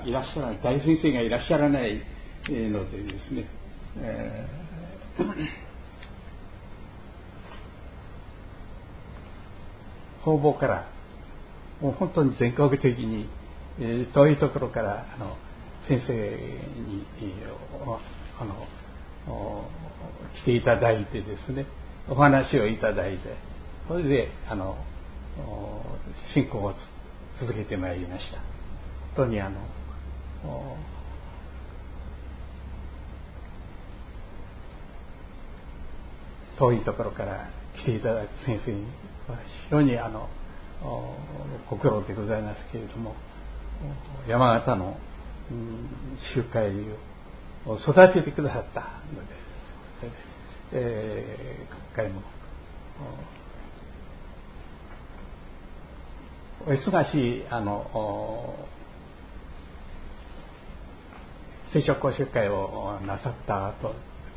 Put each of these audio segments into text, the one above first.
いらっしゃらない、大先生がいらっしゃらないのでですね、方々からもう本当に全国的に、遠いところから先生に来ていただいてですね、お話をいただいて、それで信仰を続けてまいりました。本当に遠いところから来ていただく先生には非常にご苦労でございますけれども、山形の集会を育ててくださったので、今回もお忙しい聖書講習会をなさった後、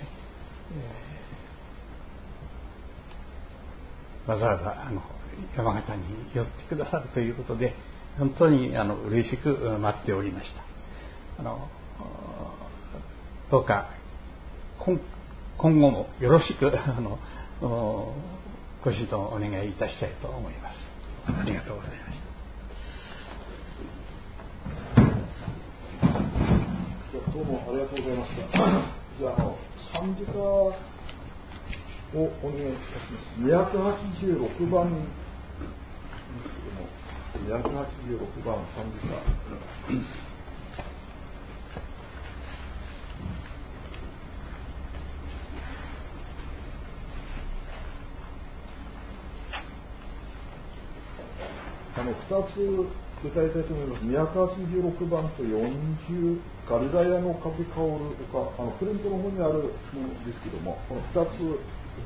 わざわざ山形に寄ってくださるということで、本当に嬉しく待っておりました。どうか今後もよろしくご指導をお願いいたしたいと思います。ありがとうございました。 どうもありがとうございました。じゃあ賛美歌をお願いいたします。286番ですけども、286番賛美歌。2つ歌いたいと思います。286番と40、ガリラヤの風香るとか、プリントの方にあるものですけども、この2つ。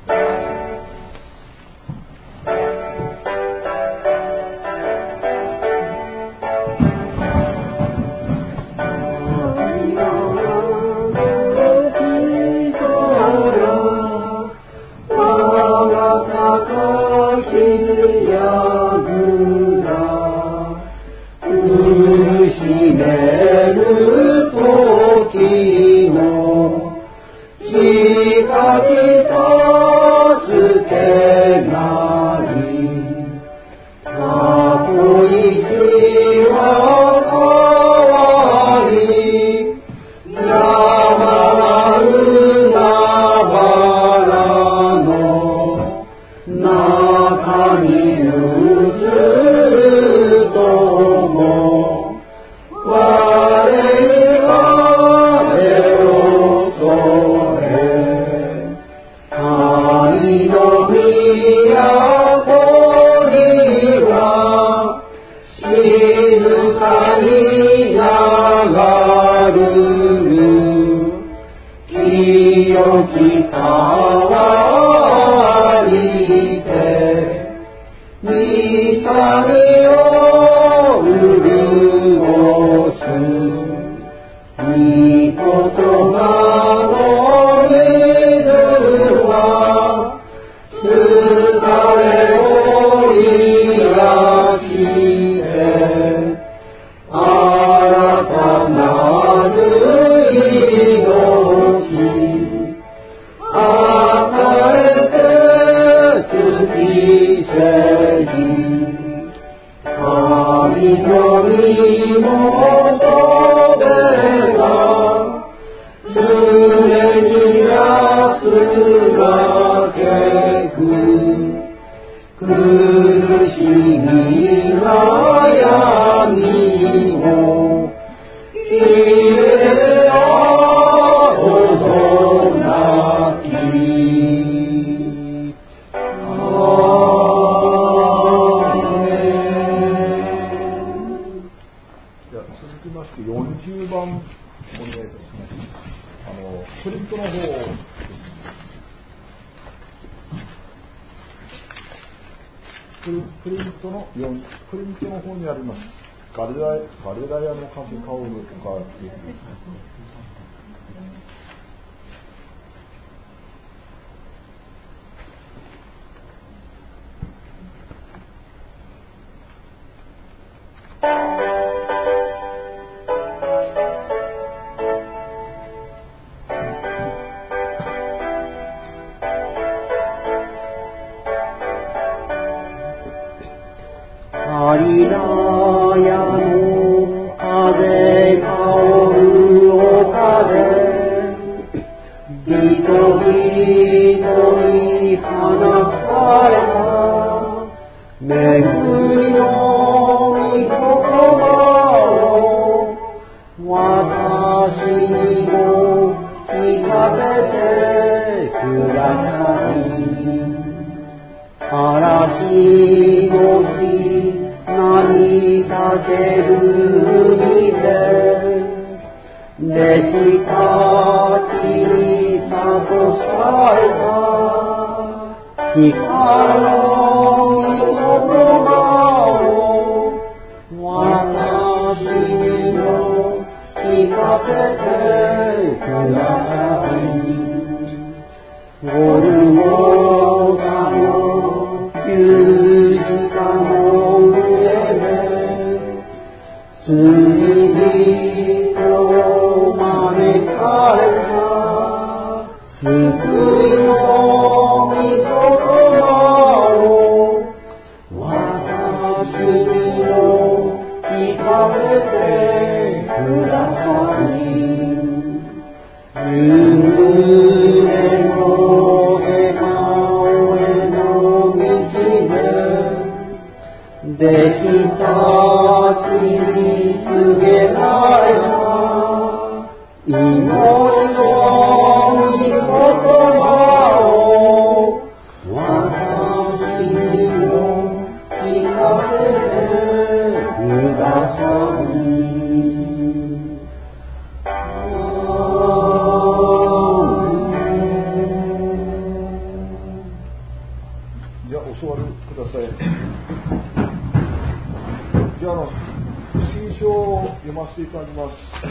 プリントの方にあります。ガリラヤの風香るとかっていう。 人に放たれた恵みの御言葉を私にも聞かせてください。嵐の日波立てる海で弟子たちに諭された光の御言葉を私にも聞かせてください。ゴルゴタの十字架の上で罪人を招かれた救いの御言葉を私にも聞かせてください。夢の笑顔への道で弟子たちに告げられた命の御言葉を私にも聞かせてください。 じゃあお座りください。じゃあ新書を読ませていただきます。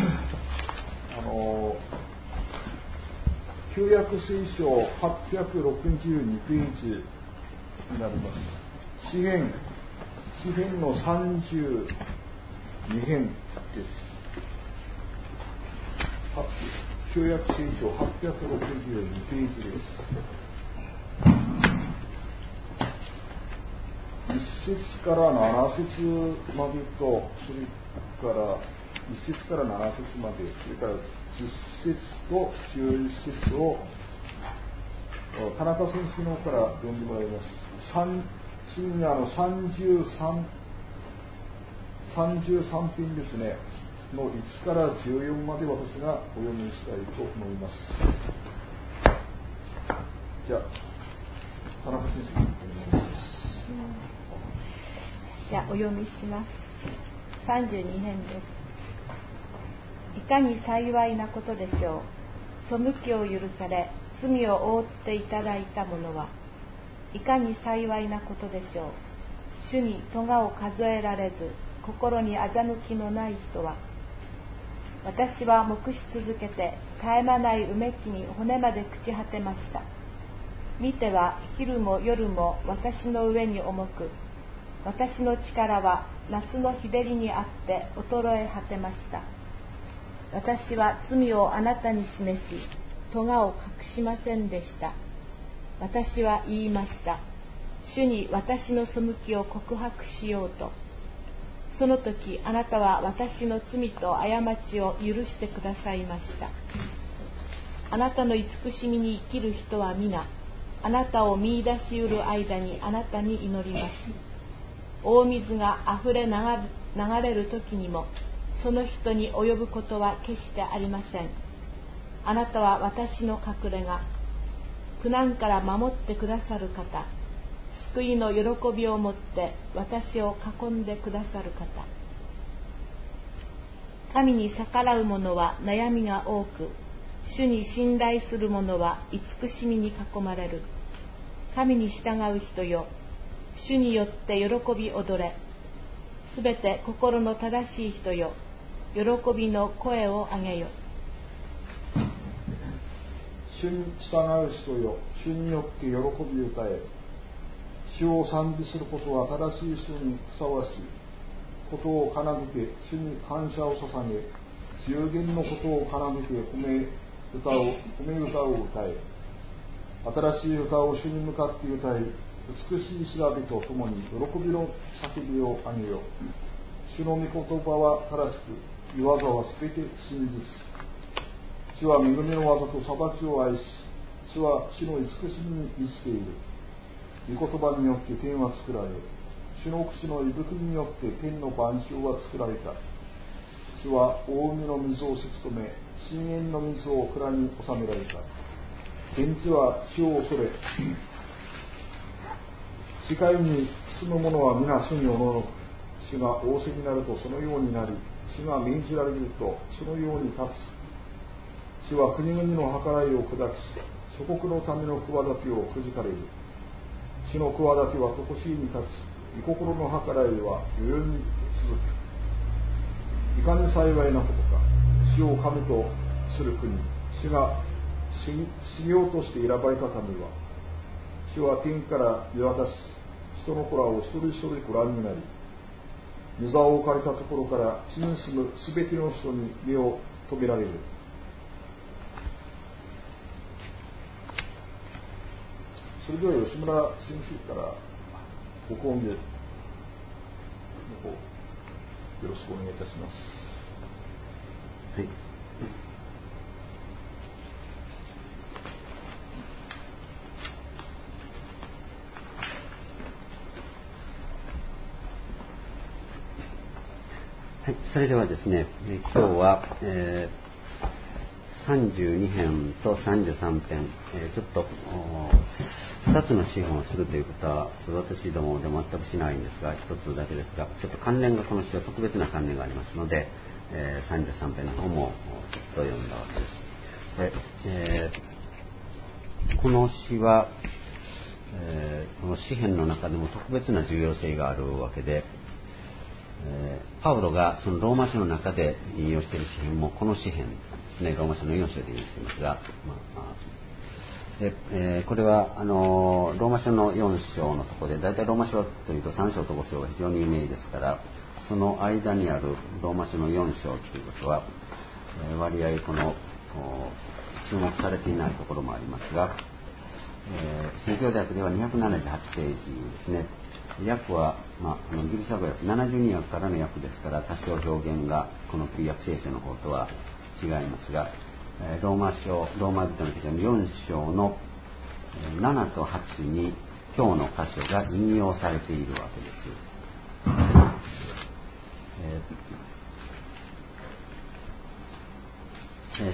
旧約聖書862ページになります。詩編の32編です。旧約聖書862ページです。1節から7節までと、それから1節から7節まで、それから10節と11節を田中先生の方から読んでもらいます。次に33編ですねの1から14まで私がお読みしたいと思います。じゃあ田中先生お願いします。 じゃあお読みします。32編です。いかに幸いなことでしょう。背きを許され罪を覆っていただいた者はいかに幸いなことでしょう。主に咎を数えられず心に欺きのない人は、私は黙し続けて絶え間ないうめきに骨まで朽ち果てました。見ては昼も夜も私の上に重く、私の力は夏の日照りにあって衰え果てました。私は罪をあなたに示し、咎を隠しませんでした。私は言いました。主に私の背きを告白しようと。その時あなたは私の罪と過ちを許してくださいました。あなたの慈しみに生きる人は皆、あなたを見出しうる間にあなたに祈ります。大水があふれ流れる時にもその人に及ぶことは決してありません。あなたは私の隠れ家、苦難から守ってくださる方、救いの喜びをもって私を囲んでくださる方。神に逆らう者は悩みが多く、主に信頼する者は慈しみに囲まれる。神に従う人よ、主によって喜び踊れ。すべて心の正しい人よ、喜びの声を上げよ。 主に従う人よ、主によって喜び歌え。主を賛美することは正しい人にふさわしいことを奏でて、主に感謝を捧げ、十言のことを奏でて褒め歌を歌え。新しい歌を主に向かって歌い、美しい調べとともに喜びの叫びをあげよ。主の御言葉は正しく、御業はすべて真実。主は恵みの技と裁きを愛し、 主は主の慈しみに満ちている。御言葉によって天は作られ、主の口の息吹によって天の万象は作られた。主は大海の水をせき止め、深淵の水を蔵に収められた。天地は主を恐れ、地界に住む者は皆主におののく。主が仰せになるとそのようになり、主が命じられるとそのように立つ。主は国々の計らいを砕き、諸国のための企てをくじかれる。主の企ては常しえに立ち、御心の計らいは世々に続く。いかに幸いなことか、主を神とする国、主が修行として選ばれた民は、主は天から見渡し、人の子らを一人一人ご覧になり、御座を置かれたところから地に住むすべての人に目を留められる。それでは吉村先生からご講義の方よろしくお願いいたします。 はい。はい、それではですね、今日は、32編と33編、ちょっと2つの資本をするということは私どもでも全くしないんですが、1つだけですが、ちょっと関連がこの詩は特別な関連がありますので、33編の方もちょっと読んだわけです。でこの詩は、この詩編の中でも特別な重要性があるわけで、パウロがそのローマ書の中で引用している詩編もこの詩編ですね、ローマ書の4章で引用していますが、これはローマ書の4章のところで、だいたいローマ書というと3章と5章が非常に有名ですから、その間にあるローマ書の4章ということは、割合この注目されていないところもありますが、宣教大学では278ページですね。訳は、ギリシャ語訳72訳からの訳ですから、多少表現がこの旧約聖書の方とは違いますが、ローマ人の手紙4章の7と8に今日の箇所が引用されているわけです。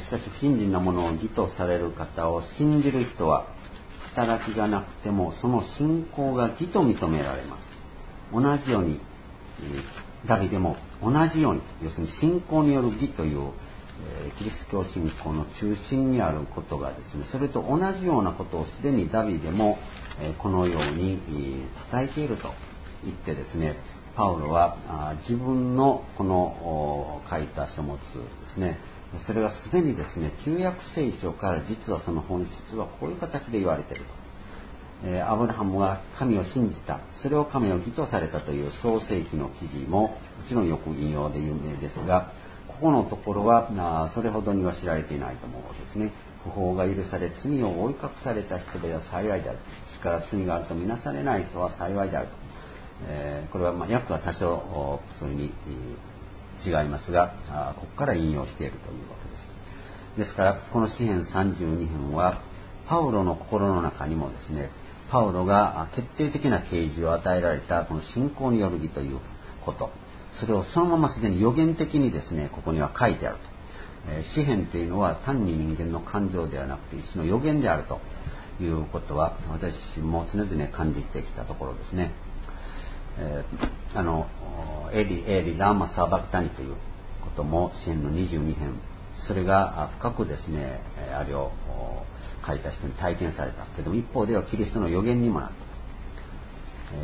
しかし不信心なものを義とされる方を信じる人は働きがなくてもその信仰が義と認められます。同じようにダビデも同じように、要するに信仰による義というキリスト教信仰の中心にあることがですね、それと同じようなことをすでにダビデもこのように伝えていると言ってですね、パウロは自分のこの書いた書物ですね、それがすでにですね、旧約聖書から実はその本質はこういう形で言われていると。アブラハムは神を信じた、それを神を義とされたという創世記の記事ももちろんよく引用で有名ですが、ここのところはそれほどには知られていないと思うわけですね。不法が許され罪を覆い隠された人では幸いである。ですから罪があるとみなされない人は幸いであると。これは訳は多少そういうふうに違いますが、ここから引用しているというわけです。ですからこの詩編32編はパウロの心の中にもですね、パウロが決定的な啓示を与えられたこの信仰による義ということ、それをそのまますでに予言的にですね、ここには書いてあると。詩編というのは単に人間の感情ではなくて一種の予言であるということは私も常々感じてきたところですね。エリラーマサーバクタニということも詩編の22編、それが深くですね、あれを書いた人に体験されたけども、一方ではキリストの予言にもなった。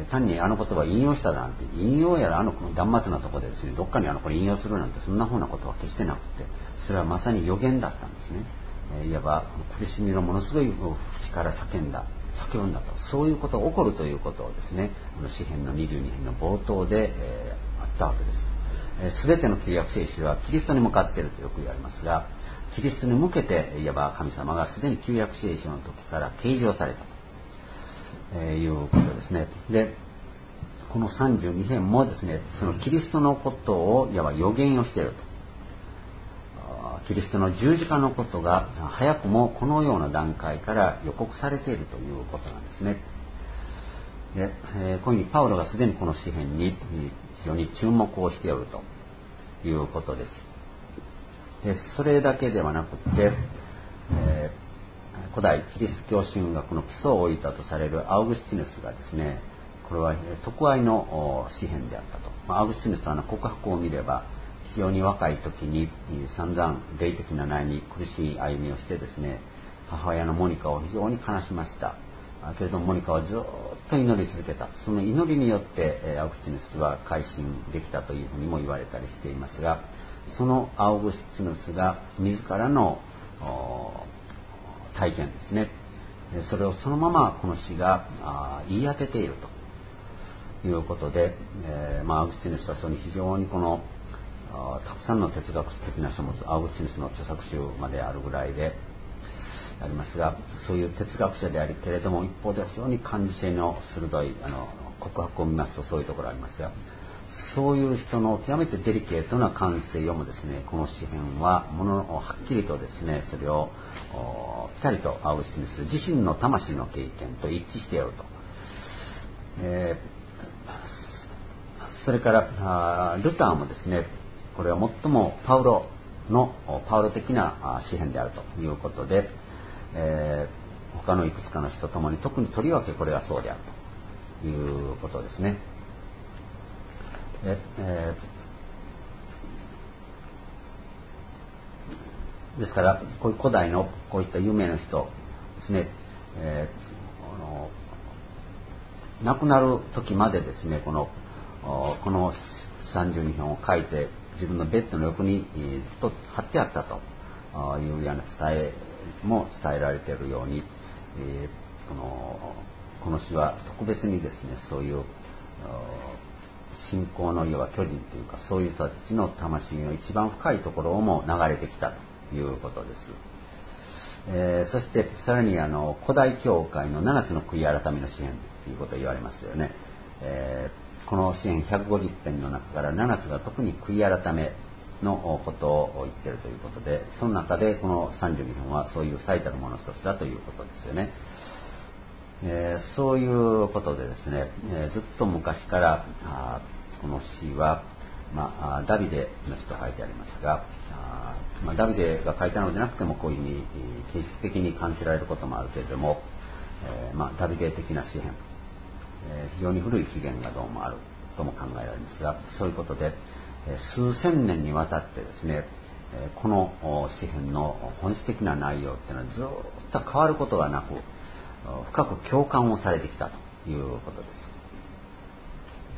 単にあの言葉を引用したなんて、引用やら断末のところでですね、どっかにこれ引用するなんてそんなふうなことは決してなくて、それはまさに予言だったんですね。いわば苦しみのものすごい口から叫んだと、そういうことが起こるということをですね、詩編の22編の冒頭で、あったわけです。すべての旧約聖書はキリストに向かっているとよく言われますが、キリストに向けていわば神様がすでに旧約聖書の時から啓示をされたということですね。で、この32編もですね、そのキリストのことをいわば予言をしていると。 キリストの十字架のことが早くもこのような段階から予告されているということなんですね。で、こういうふうにパウロがすでにこの詩篇に非常に注目をしているということです。で、それだけではなくて、古代キリスト教神学の基礎を置いたとされるアウグスティヌスがですね、これは徳愛の詩篇であったと。アウグスティヌスは告白を見れば非常に若い時に散々霊的な悩み、苦しい歩みをしてですね、母親のモニカを非常に悲しました。けれどもモニカはずっと祈り続けた。その祈りによってアウグスティヌスは改心できたというふうにも言われたりしていますが、そのアウグスティヌスが自らの体験ですね、それをそのままこの詩が言い当てているということで、アウグスティヌスはそれに非常にこのたくさんの哲学的な書物、アウグスティヌスの著作集まであるぐらいでありますが、そういう哲学者でありけれども、一方では非常に感受性の鋭い告白を見ますとそういうところありますが、そういう人の極めてデリケートな感性をもですね、この詩篇ははっきりとですね、それをぴたりとアウグスティヌス自身の魂の経験と一致していると。それからルターもですね、これは最もパウロ的な詩篇であるということで、他のいくつかの詩とともに特にとりわけこれがそうであるということですね。ですからこういう古代のこういった有名な人ですね、亡くなる時までですね、この32編を書いて自分のベッドの横にずっと貼ってあったというような伝えられているように、この詩は特別にですね、そういう信仰の要は巨人というか、そういう人たちの魂の一番深いところをも流れてきたということです。そしてさらに古代教会の7つの悔い改めの詩篇ということを言われますよね。この詩篇150編の中から7つが特に悔い改めのことを言っているということで、その中でこの32編はそういう最たるものの一つだということですよね。そういうことでですね、ずっと昔からこの詩は、ダビデの詩と書いてありますが、ダビデが書いたのでなくてもこういうふうに形式的に感じられることもあるけれども、ダビデ的な詩篇、非常に古い起源がどうもあるとも考えられますが、そういうことで数千年にわたってですね、この詩篇の本質的な内容っていうのはずっと変わることがなく、深く共感をされてきたということです。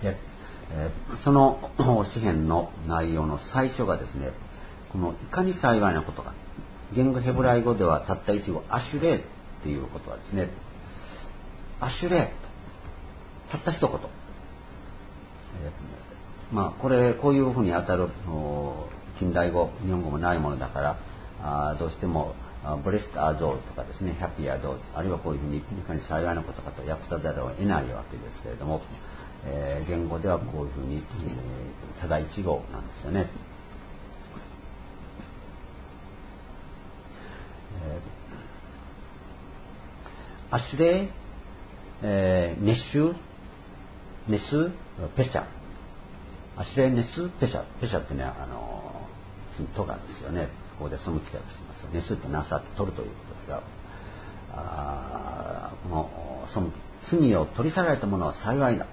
で、その詩篇の内容の最初がですね、このいかに幸いなことか、言語ヘブライ語ではたった一語アシュレーっていうことはですね、アシュレー、たった一言、こういうふうに当たる近代語、日本語もないものだからどうしてもブレストアーゾーとかですね、ハッピーアーゾー、あるいはこういうふうにいかに幸いなことかと訳さざるを得ないわけですけれども、言語ではこういうふうに、ただ一語なんですよね。アシュレイ、ネスペシャ、アシュレイネスペシャ、ペシャってね、トガですよね。ここでその記載をします。ネスってなさって取るということですが、その罪を取り去られた者は幸いだ。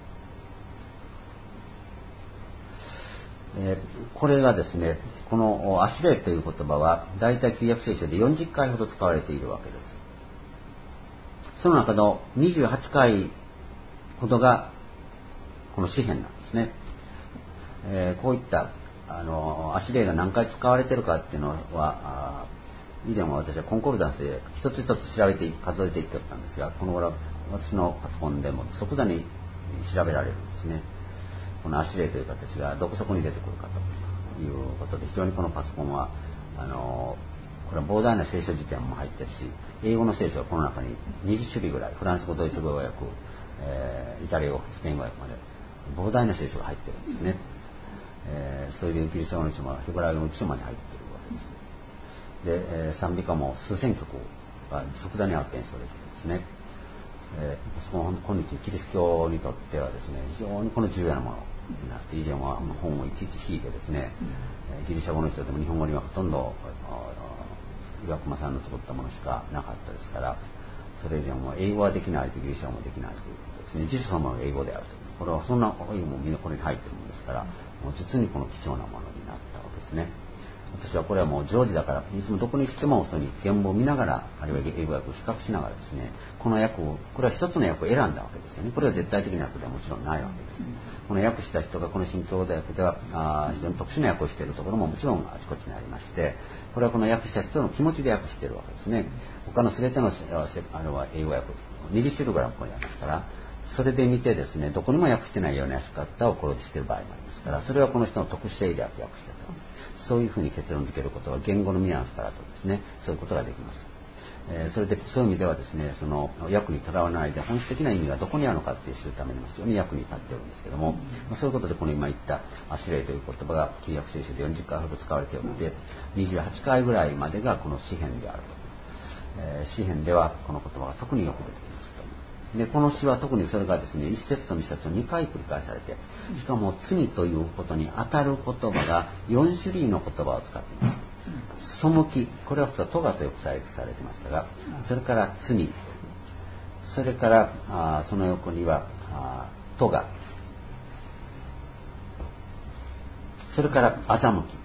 これがですね、このアシュレイという言葉は大体旧約聖書で40回ほど使われているわけです。その中の28回ほどがこの詩篇なんですね。こういったアシュレイが何回使われているかっていうのは以前は私はコンコルダンスで一つ一つ調べて数えていってたんですが、この頃私のパソコンでも即座に調べられるんですね。このアシュレイという形がどこそこに出てくるかということで、非常にこのパソコンはこれは膨大な聖書辞典も入ってるし、英語の聖書はこの中に20種類ぐらい、フランス語、ドイツ語訳、イタリア語、スペイン語訳まで膨大な聖書が入ってるんですね。それでギリシャ語の書もヘブライ語の書まで入っているわけです。 で、賛美歌も数千曲が即座に発見されてですね、今日キリスト教にとってはですね、非常にこの重要なものになって、以前は本をいちいち引いてですね、ギリシャ語の人でも日本語にはほとんど岩隈さんの作ったものしかなかったですから、それ以前は英語はできないとギリシャ語もできないということですね。実はも英語であると。これはそんな英語もみんなこれに入ってるものですから、もう実にこの貴重なものになったわけですね。私はこれはもう常時だから、いつもどこに来てもその原文を見ながら、あるいは英語訳を比較しながらですね、この訳を、これは一つの訳を選んだわけですよね。これは絶対的な訳ではもちろんないわけです。この訳した人がこの新共同訳では非常に特殊な訳をしているところももちろんあちこちにありまして、これはこの訳した人の気持ちで訳しているわけですね。他の全ての英語訳、20種類ぐらいここにありますから、それで見てですね、どこにも訳してないような訳し方をこれしている場合もありますから、それはこの人の特殊性で訳していると。そういうふうに結論付けることは言語のニュアンスからとですね、そういうことができます。それでそういう意味ではですね、その訳にとらわれないで本質的な意味がどこにあるのかっていう知るためにも非常に役に立っているんですけども、そういうことでこの今言ったアシュレイという言葉が旧約聖書で40回ほど使われておりて、28回ぐらいまでがこの詩編であると。詩編ではこの言葉が特によく出てきますと。でこの詩は特にそれがですね、1節と2節を2回繰り返されて、しかも罪ということに当たる言葉が4種類の言葉を使っています。背き、これは普通はトガとよく採掘されてましたが、それから罪、それからその横にはトガ、それから欺き、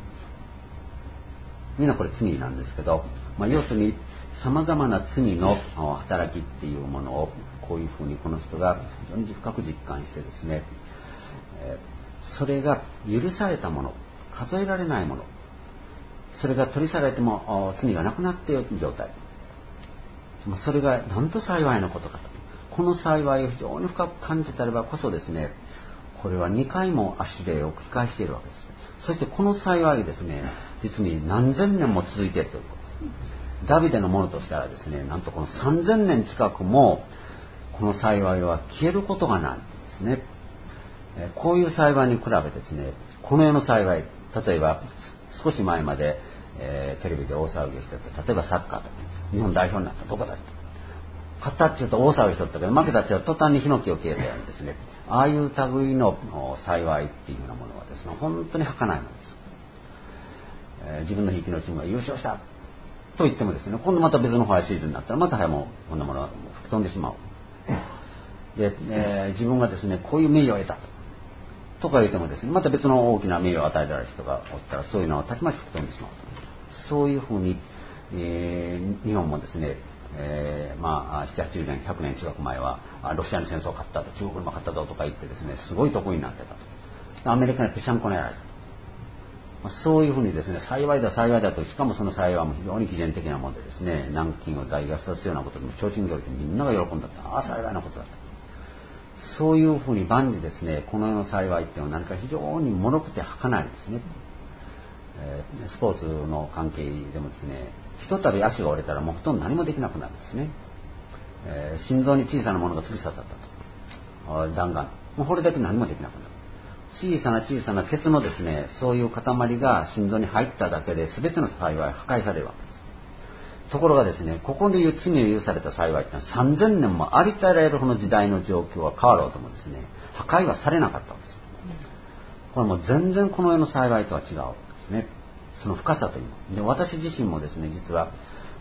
みんなこれ罪なんですけど、要するに様々な罪の働きっていうものをこういうふうにこの人が非常に深く実感してですね、それが許されたもの、数えられないもの、それが取り去られても罪がなくなっている状態、それがなんと幸いなことかと。この幸いを非常に深く感じたればこそですね、これは2回もアシュレイを繰り返しているわけです。そしてこの幸いですね、実に何千年も続いているということです。ダビデのものとしたらですね、なんとこの3000年近くもこの幸いは消えることがないんですね。こういう幸いに比べてですね、この世の幸い、例えば少し前まで、テレビで大騒ぎをしてた、例えばサッカーとか日本代表になったとかだと、勝ったっていうと大騒ぎしとったけど、負けたっていうと途端にヒノキを消えたようにですね、ああいう類の幸いっていうようなものはですね、本当に儚いものです。自分のひいきのチームが優勝したと言ってもですね、今度また別のホワイトシーズンになったらまたもうこんなものは吹き飛んでしまう。で、自分がですね、こういう名誉を得たとか言ってもですね、また別の大きな名誉を与えられる人がおったら、そういうのはたちまち吹き飛んでしまう。そういうふうに、日本もですね、7、80年、100年近く前はロシアに戦争を勝ったと、中国にも勝ったぞとか言ってですね、すごい得意になってたと。アメリカにぺしゃんこにやられた。そういうふうにですね、幸いだ幸いだと、しかもその幸いも非常に偽善的なものでですね、南京を大合さすようなことでも提灯行為でみんなが喜んだった。ああ、幸いなことだった。そういうふうに万事ですね、この世の幸いっていうのは何か非常に脆くて儚いですね。スポーツの関係でもですね、ひとたび足が折れたらもうほとんど何もできなくなるんですね。心臓に小さなものが突き刺さったと、弾丸、もうこれだけ何もできなくなる。小さな小さな鉄のですね、そういう塊が心臓に入っただけで全ての幸いは破壊されるわけです。ところがですね、ここでいう罪を許された幸いってのは3000年もありとあらゆるこの時代の状況は変わろうともですね、破壊はされなかったんです。これも全然この世の幸いとは違うんですね。その深さというので、私自身もですね、実は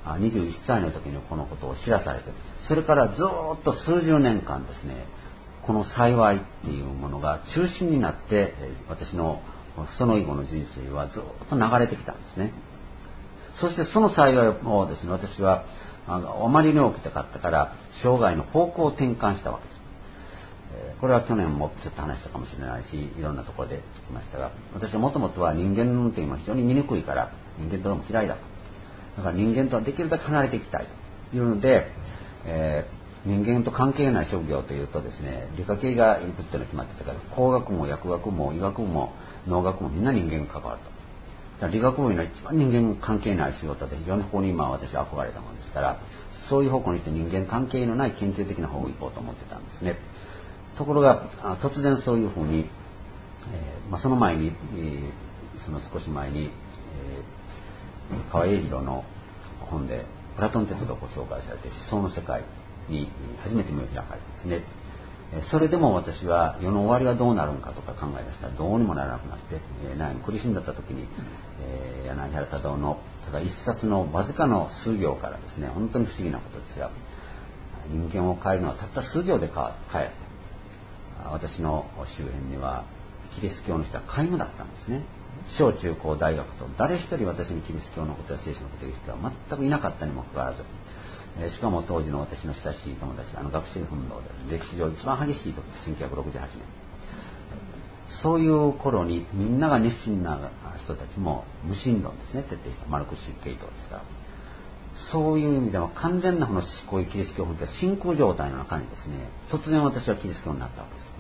21歳の時にこのことを知らされて、それからずっと数十年間ですね、この幸いっていうものが中心になって私のその以後の人生はずっと流れてきたんですね。そしてその幸いをですね、私はあまりに大きかったから生涯の方向を転換したわけです。これは去年もちょっと話したかもしれないし、いろんなところで聞きましたが、私はもともとは人間の運転は非常に見にくいから人間とも嫌いだと。だから人間とはできるだけ離れていきたいというので、人間と関係ない職業というとですね、理科系がいくつというのが決まってたから、工学も薬学も医学も農学もみんな人間が関わると。だから理学部の一番人間関係ない仕事で非常にここに今私は憧れたものですから、そういう方向に行って人間関係のない研究的な方を行こうと思ってたんですね。ところが突然そういうふうに、その前に、その少し前に、 川栄次郎の本でプラトン哲学を紹介されて思想の世界に初めて目を開かれてですね、それでも私は世の終わりはどうなるのかとか考えましたらどうにもならなくなって、悩み苦しんだった時に、柳原忠夫のただ一冊のわずかの数行からですね、本当に不思議なことですが、人間を変えるのはたった数行で変える。私の周辺にはキリスト教の人は皆無だったんですね。小中高大学と誰一人私にキリスト教のことや聖書のことを言う人は全くいなかったにもかかわらず、しかも当時の私の親しい友達、学生運動で歴史上一番激しい時、1968年、そういう頃にみんなが熱心な人たちも無神論ですね、徹底したマルクス系統ですから、そういう意味では完全なこの思考キリスト教本という真空状態の中にですね、突然私はキリスト教になったわけです。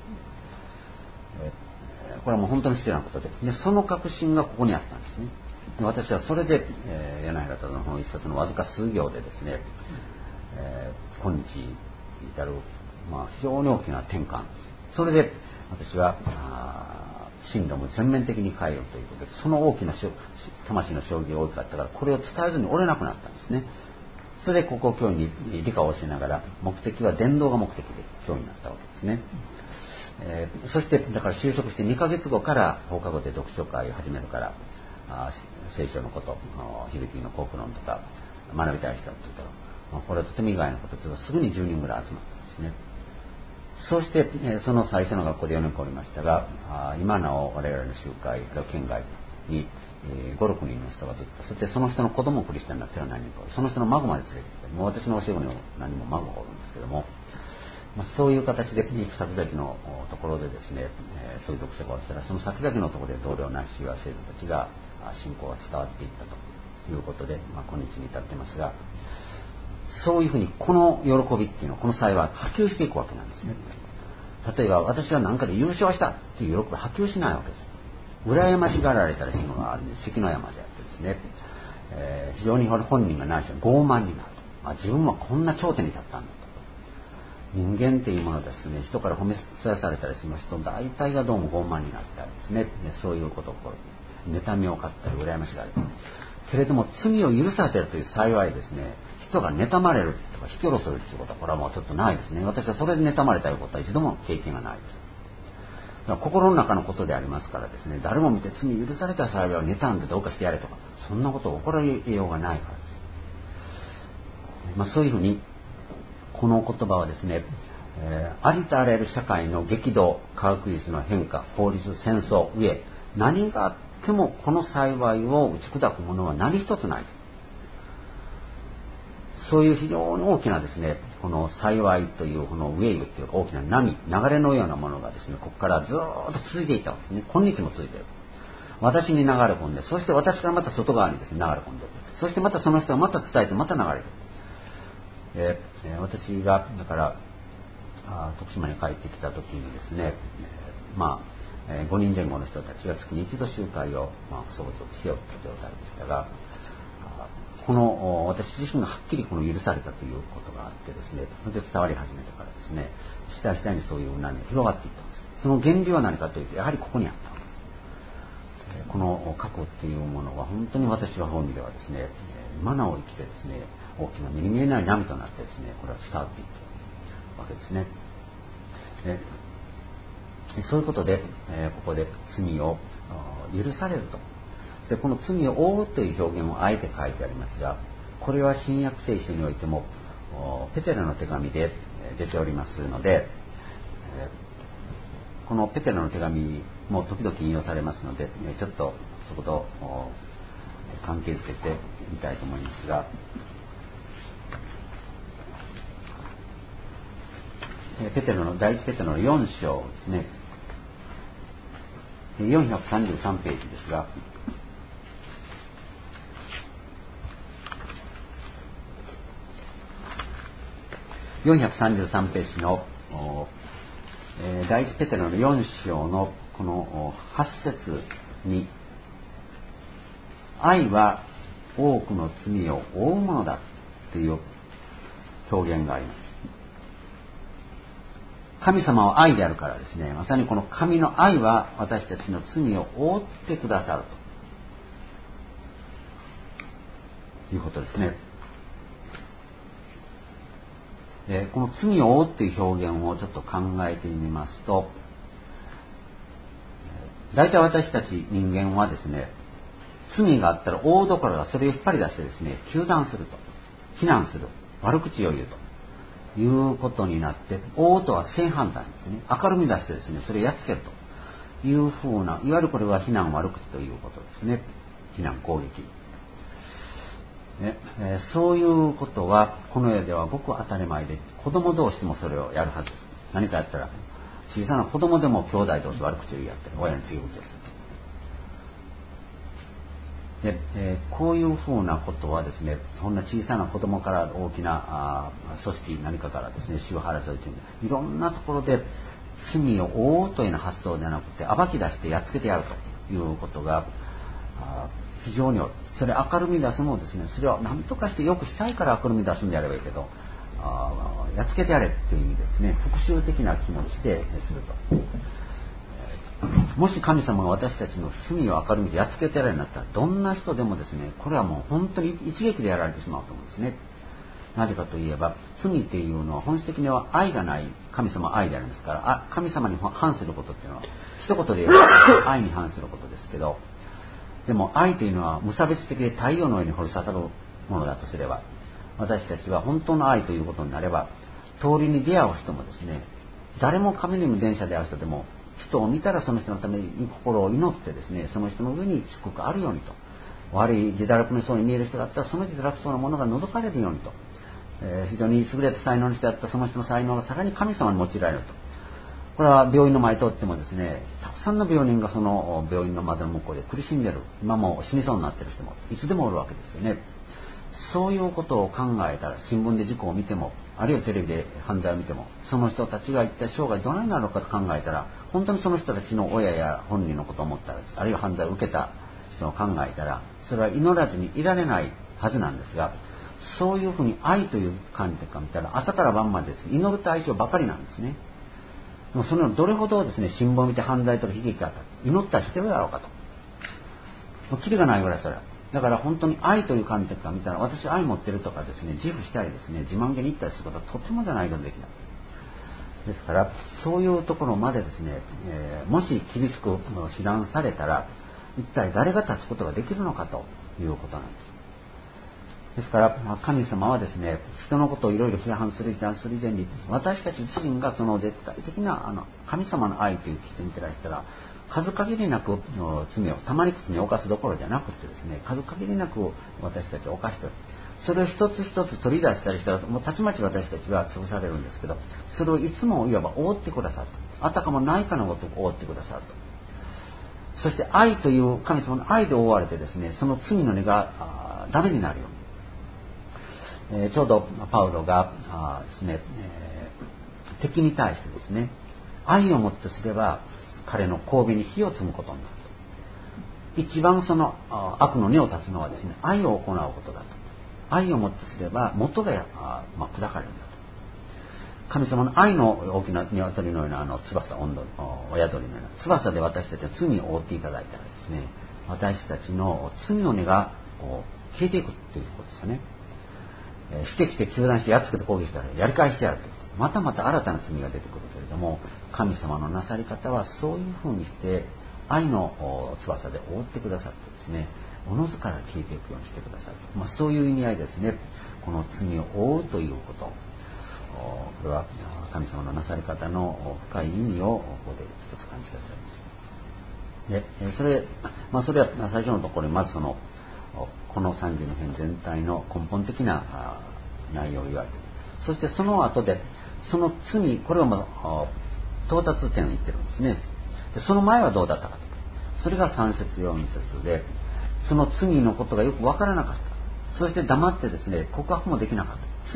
これはもう本当に必要なことで、その確信がここにあったんですね。私はそれで、柳原忠夫の本一冊のわずか数行でですね、今日至る、非常に大きな転換、それで私は真論を全面的に変えようということで、その大きな魂の衝撃が大きかったから、これを伝えずに折れなくなったんですね。それで高校教員に理科を教えながら、目的は伝道が目的で教員になったわけですね。そしてだから就職して2ヶ月後から放課後で読書会を始めるから、聖書のこと、響きの国論とか学びたい人というと、これはとても意外なことですが、すぐに10人ぐらい集まったんですね。そして、その最初の学校で4年間おりましたが、今なお我々の集会が県外に、5、6人の人がずっと、そしてその人の子供もクリスチャンになっている何人か、その人の孫まで連れてきて、もう私の教え子にも何人も孫がおるんですけども、そういう形で行く先々のところでですね、そういう読書が終わったら、その先々のところで同僚なしは生徒たちが信仰が伝わっていったということで、今日に至っていますが、そういうふうにこの喜びっていうのは、この幸いは波及していくわけなんですね。例えば私は何かで優勝したっていう喜びは波及しないわけです。羨ましがられたりするのが関の山であってですね、非常に本人がないし傲慢になると、自分はこんな頂点に立ったんだと。人間っていうものですね、人から褒めされたりしますと、大体がどうも傲慢になったりですね、そういうことを妬みを買ったり羨ましがられる。けれども罪を許されているという幸いですね、人が妬まれるとか卑怯するということはこれはもうちょっとないですね。私はそれで妬まれたことは一度も経験がないです。だから心の中のことでありますからですね、誰も見て罪許された幸いを妬んでどうかしてやれとか、そんなことを起こられようがないからです。そういうふうにこの言葉はですね、ありとあらゆる社会の激動、科学技術の変化、法律、戦争、飢え、何があってもこの幸いを打ち砕くものは何一つない。そういう非常に大きなですね、この幸いというこのウェーブという大きな波、流れのようなものがですね、ここからずっと続いていったんですね。今日も続いている。私に流れ込んで、そして私からまた外側にですね、流れ込んでいる。そしてまたその人がまた伝えてまた流れている。私がだから徳島に帰ってきた時にですね、5人前後の人たちが月に一度集会を相続しようという状態でしたが、この私自身がはっきりこの許されたということがあってですね、それで伝わり始めてからですね、次第にそういう波が広がっていったんです。その原理は何かというと、やはりここにあったんです。この過去っていうものは本当に私は本意ではですね、今なお生きてですね、大きな目に見えない波となってですね、これは伝わっていったわけですね。そういうことで、ここで罪を許されると。でこの罪を負うという表現をあえて書いてありますが、これは新約聖書においてもペテロの手紙で出ておりますので、このペテロの手紙も時々引用されますので、ちょっとそこと関係づけてみたいと思いますが、第一ペテロの4章ですね、433ページですが、433ページの第一ペテロの4章のこの8節に、愛は多くの罪を負うものだという表現があります。神様は愛であるからですね、まさにこの神の愛は私たちの罪を負ってくださるいうことですね。この罪を負うという表現をちょっと考えてみますと、大体私たち人間はですね、罪があったら大どころがそれを引っ張り出してですね、糾弾すると、非難する、悪口を言うということになって、負うとは正反対ですね、明るみ出してですね、それをやっつけるというふうな、いわゆるこれは非難悪口ということですね。非難攻撃。そういうことはこの世ではごく当たり前で、子供同士もそれをやるはずです。何かやったら、小さな子供でも兄弟同士悪口を言い合って親に告げ口をするで、こういうふうなことはですね、そんな小さな子供から大きな組織何かからですね、宗派争いといういろんなところで罪を負うというような発想ではなくて、暴き出してやっつけてやるということが非常に多い。それ明るみ出すのをですね、それは何とかしてよくしたいから明るみ出すんであればいいけど、やっつけてやれっていう意味ですね、復讐的な気持ちですると。もし神様が私たちの罪を明るみでやっつけてやるようになったら、どんな人でもですね、これはもう本当に一撃でやられてしまうと思うんですね。なぜかといえば、罪っていうのは本質的には愛がない、神様は愛でありますから、神様に反することっていうのは一言で言えば愛に反することですけど、でも愛というのは無差別的で太陽のように掘り下がるものだとすれば、私たちは本当の愛ということになれば、通りに出会う人もですね、誰も神にも電車で会う人でも、人を見たらその人のために心を祈ってですね、その人の上に祝福あるようにと、悪い自堕落にそうに見える人だったらその自堕落そうなものが除かれるようにと、非常に優れた才能の人だったらその人の才能がさらに神様に用いられると。これは病院の前通ってもですね、たくさんの病人がその病院の窓の向こうで苦しんでいる、今も死にそうになっている人もいつでもおるわけですよね。そういうことを考えたら、新聞で事故を見ても、あるいはテレビで犯罪を見ても、その人たちが一体生涯どないなるのかと考えたら、本当にその人たちの親や本人のことを思ったら、あるいは犯罪を受けた人を考えたら、それは祈らずにいられないはずなんですが、そういうふうに愛という観点から見たら、朝から晩までです、祈る対象ばかりなんですね。でもそのどれほどですね、新聞を見て犯罪とか悲劇があった、祈ったらしてるだろうかと。もうキリがないぐらいそれは。だから本当に愛という観点から見たら、私愛持ってるとかですね、自負したりですね、自慢げに言ったりすることはとてもじゃないけどできない。ですから、そういうところまでですね、もし厳しく非難されたら、一体誰が立つことができるのかということなんです。ですから、神様はですね、人のことをいろいろ批判する以前に、私たち自身がその絶対的な神様の愛という基準に照らしたら、数限りなく罪をたまに口に犯すどころじゃなくてですね、数限りなく私たちを犯している。それを一つ一つ取り出したりしたら、もうたちまち私たちは潰されるんですけど、それをいつもいわば覆ってくださると。あたかもないかのごとく覆ってくださると。そして愛という神様の愛で覆われてですね、その罪の根がダメになるように。ちょうどパウロがですね、敵に対してですね、愛をもってすれば彼の神戸に火を積むことになると。一番その悪の根を断つのはですね、愛を行うことだと。愛をもってすれば元が砕かれるんだと。神様の愛の大きな鶏のような翼、親鳥のような翼で私たちは罪を覆っていただいたらですね、私たちの罪の根が消えていくということですよね。してきて糾弾してやっつけて攻撃したらやり返してやると。またまた新たな罪が出てくるけれども、神様のなさり方はそういうふうにして愛の翼で覆ってくださってですね、おのずから消えていくようにしてくださる、そういう意味合いですね。この罪を覆うということ、これは神様のなさり方の深い意味をここで一つ感じさせます。でそれは最初のところにまずこの32編全体の根本的な内容を言われている。そしてその後でその罪、これは到達点を言ってるんですね。でその前はどうだったかと。それが3節4節で、その罪のことがよくわからなかった。そして黙ってですね、告白もできなかった。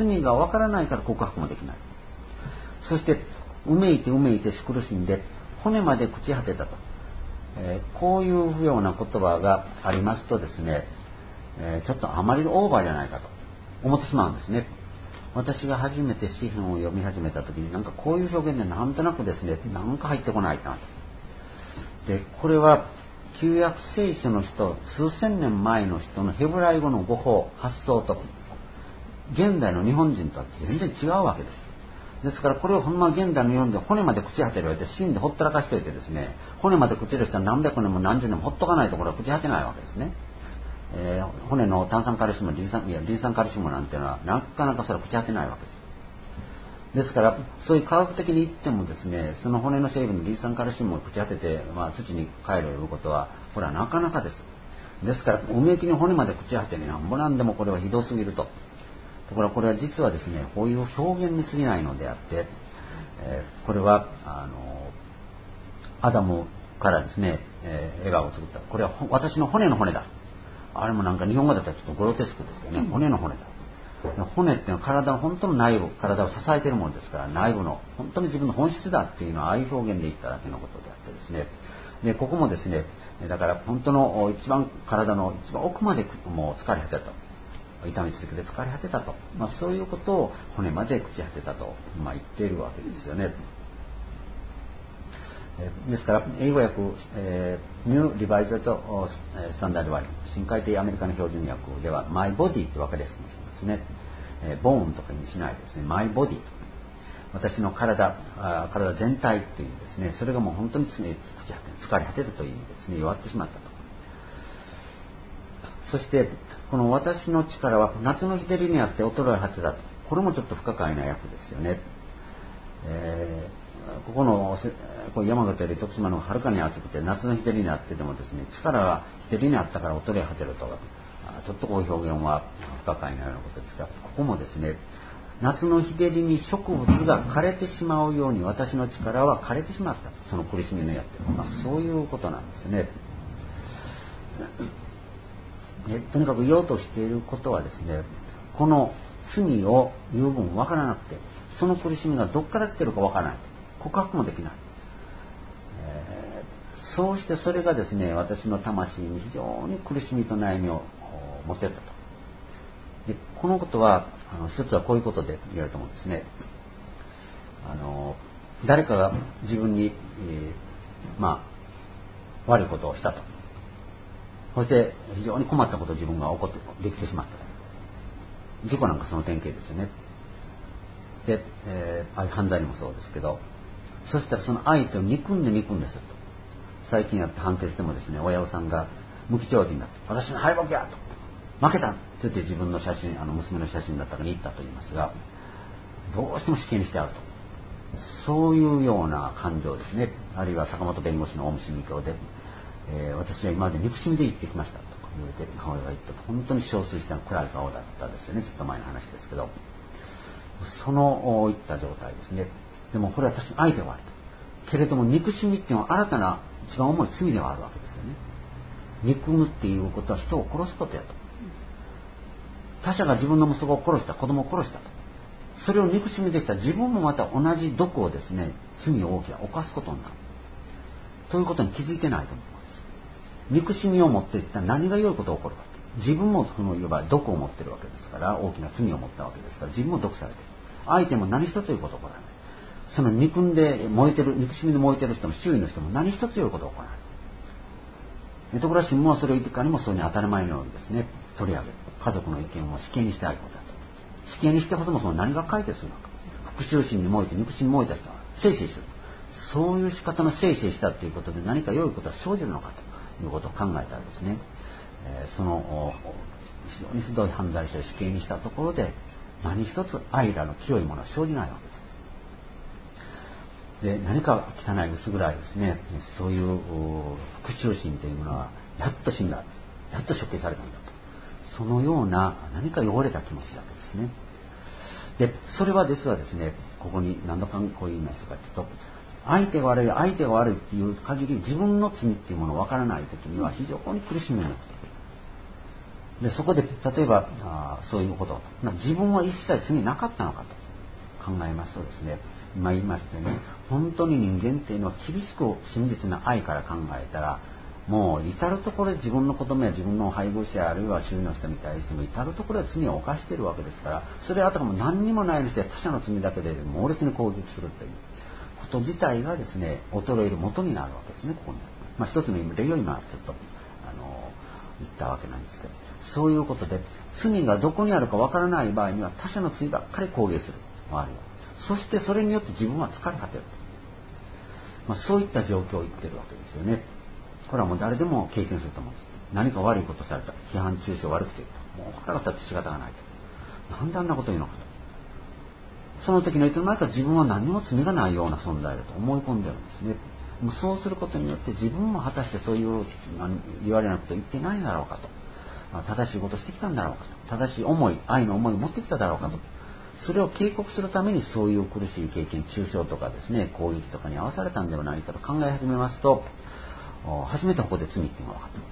罪がわからないから告白もできない。そしてうめいて苦しんで骨まで朽ち果てたと。こういうような言葉がありますとですね、ちょっとあまりオーバーじゃないかと思ってしまうんですね。私が初めて詩篇を読み始めた時に、なんかこういう表現でなんとなくですね、なんか入ってこないなと。でこれは旧約聖書の人、数千年前の人のヘブライ語の語法、発想と現代の日本人とは全然違うわけです。ですからこれをほんま現代の日本人で骨まで朽ち果てるわけで死んでほったらかしといてですね、骨まで朽ちる人は何百年も何十年もほっとかないところは朽ち果てないわけですね。骨の炭酸カルシウム、リン酸カルシウムなんていうのはなかなかそれは朽ち果てないわけです。ですからそういう科学的に言ってもですね、その骨の成分のリン酸カルシウムを朽ち果てて、土に帰ることはこれはなかなかです。ですから無益に骨まで朽ち果てになんぼなんでもこれはひどすぎると。ところがこれは実はですね、こういう表現に過ぎないのであって、これはアダムからですね、笑顔を作った。これは私の骨の骨だ。あれもなんか日本語だったらちょっとグロテスクですよね。骨の骨だ。骨っていうのは体の本当の内部、体を支えているものですから、内部の本当に自分の本質だっていうのはああいう表現で言っただけのことであってですね。でここもですね、だから本当の一番体の一番奥までもう疲れ果てたと、痛み続けて疲れ果てたと、そういうことを骨まで朽ち果てたと、言っているわけですよね。ですから英語訳、ニューリバイズドスタンダードワールド、新改訂アメリカの標準訳ではマイボディって分かりやすくしてますね。ボーンとかにしないですね。マイボディ、私の体全体っていうですね、それがもう本当に疲れ果てるという意味ですね、弱ってしまったと。そしてこの私の力は夏の日照りにあって衰え果てたと。これもちょっと不可解な訳ですよね。ここの山形より徳島のはるかに暑くて夏の日照りにあってでもですね、力が日照りにあったから衰え果てると、ちょっとこういう表現は不可解なようなことですが、ここもですね、夏の日照りに植物が枯れてしまうように私の力は枯れてしまった、その苦しみのやってる、そういうことなんですね。とにかく言おうとしていることはですね、この罪を十分分からなくて、その苦しみがどこから来ているか分からない、告白もできない、そうしてそれがですね、私の魂に非常に苦しみと悩みを持っていったと。でこのことは一つはこういうことで言えると思うんですね。誰かが自分に、悪いことをしたと、そして非常に困ったことを自分ができてしまった。事故なんかその典型ですよね。で、犯罪にもそうですけど、そしたらその相手を憎んですると。最近やった判決でもですね、親御さんが無期懲役になって、私の敗北やと、負けたって言って自分の写真、娘の写真だったかに言ったと言いますが、どうしても死刑にしてあると。そういうような感情ですね。あるいは坂本弁護士のオウム真理教で、私は今まで憎しみで生きてきましたと言われて、母親が言ったと、本当に憔悴した暗い顔だったですよね。ずっと前の話ですけど、そのいった状態ですね。でもこれは私の相手はあると。けれども憎しみっていうのは新たな一番重い罪ではあるわけですよね。憎むっていうことは人を殺すことやと。他者が自分の息子を殺した、子供を殺したと。それを憎しみでしたら自分もまた同じ毒をですね、罪を大きな犯すことになるということに気づいてないと思います。憎しみを持っていったら何が良いことが起こるか。自分もそのいわば毒を持っているわけですから、大きな罪を持ったわけですから、自分も毒されている。相手も何一つ良いこと起こらない。その憎んで燃えてる、憎しみで燃えてる人も周囲の人も何一つ良いこと起こらない。ところが新聞はそれをいかにもそうに当たり前のようにですね、取り上げる。家族の意見を死刑にしてあることだと。死刑にしてこそもその何が解決するのか。復讐心に燃えて憎しみに燃えた人は生死する。そういう仕方の生死したということで何か良いことは生じるのかということを考えたらですね、その非常にひどい犯罪者を死刑にしたところで何一つ愛らの清いものは生じないわけです。で何か汚い薄暗いですね、そういう復讐心というものはやっと死んだ、やっと処刑されたんだと、そのような何か汚れた気持ちだけですね。でそれは実はですね、ここに何度かこう言いますかというと、相手が悪いっていう限り自分の罪っていうものを分からないときには非常に苦しみになってくる。でそこで例えばそういうこと自分は一切罪なかったのかと考えますとですね、今言いましたよね、本当に人間っていうのは厳しく真実な愛から考えたらもう至るところで自分の子供や自分の配偶者あるいは周囲の人に対しても至るところで罪を犯しているわけですから、それはあたかも何にもないにして他者の罪だけで猛烈に攻撃するということ自体がですね、衰える元になるわけですね。ここに一つの例を今ちょっと言ったわけなんですけど、そういうことで罪がどこにあるかわからない場合には他者の罪ばっかり攻撃するもある。そしてそれによって自分は疲れ果てる。そういった状況を言ってるわけですよね。これはもう誰でも経験すると思うんです。何か悪いことされた、批判中傷悪くてもう腹が立って仕方がないと。なんであんなこと言うのかと。その時のいつの間にか自分は何も罪がないような存在だと思い込んでるんですね。そうすることによって自分も果たしてそういう言われなくて言ってないんだろうかと。正しいことしてきたんだろうかと。正しい思い、愛の思いを持ってきただろうかと。それを警告するためにそういう苦しい経験、中傷とかですね、攻撃とかに合わされたんではないかと考え始めますと、初めてここで罪っていうのが分かった。